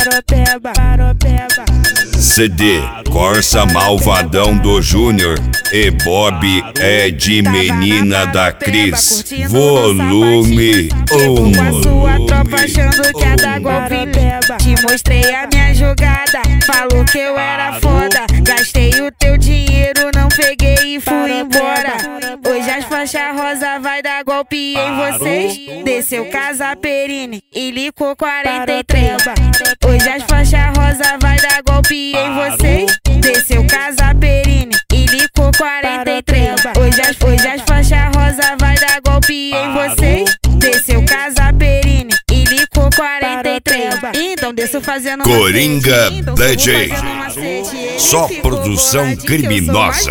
Paropeba, paropeba. CD Corsa Malvadão do Júnior e Bob é de Menina da Cris. Volume 1. Com a sua tropa achando que é da golpe. Te mostrei a minha jogada, falou que eu era foda. Gastei o teu dinheiro, não peguei e fui embora. Hoje as faixas rosa vai dar golpe em vocês. Desceu Casa Perini e licou 43. Hoje as faixas rosa vai dar golpe em vocês. Desceu Casa Perini e licou 43. Hoje as faixas rosa vai dar golpe em vocês. Desceu Casa Perini e licou 43. Então desço fazendo Coringa DJ. Só produção criminosa.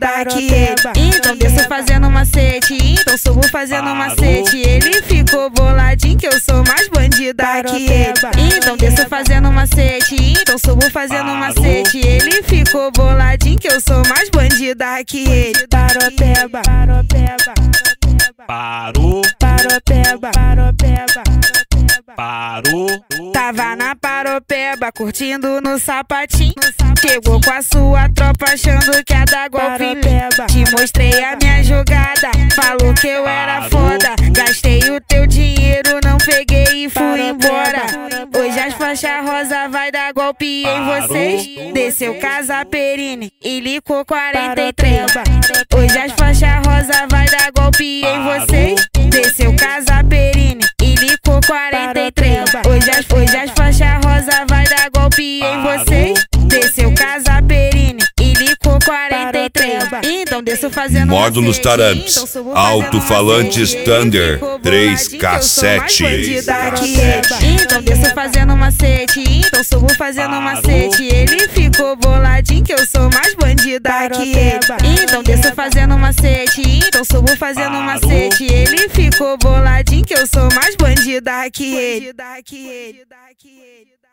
Então desço fazendo macete. Então subo fazendo macete. Ele ficou boladinho que eu sou mais bandida que ele. Então desço fazendo macete. Então subo fazendo macete. Ele ficou boladinho que eu sou mais bandida que ele. Paropeba, paropeba. Parou, Paropeba, paropeba. parou. Tava na paropeba, curtindo no sapatinho. Chegou com a sua tropa achando que é da golpe. Te mostrei a minha jogada, falou que eu era foda. Gastei o teu dinheiro, não peguei e fui embora. Hoje as faixas rosa vai dar golpe em vocês. Desceu Casa Perini e licou 43. Hoje as faixas rosa vai dar golpe em vocês. Desceu Casa Perini e licou 43. Hoje as faixas rosa vai dar golpe em vocês. Desceu Casa Perini e licou 43. Então desço fazendo Módulos macete. Tarantes, Então subo fazendo alto-falantes macete. Thunder, Ele ficou 3K7. boladinho que eu sou mais bandida que ele. Então desço fazendo macete. Então subo fazendo macete. Ele ficou boladinho que eu sou mais bandida que ele. Então desço fazendo macete. Então subo fazendo macete. Ele ficou boladinho que eu sou mais bandida que ele.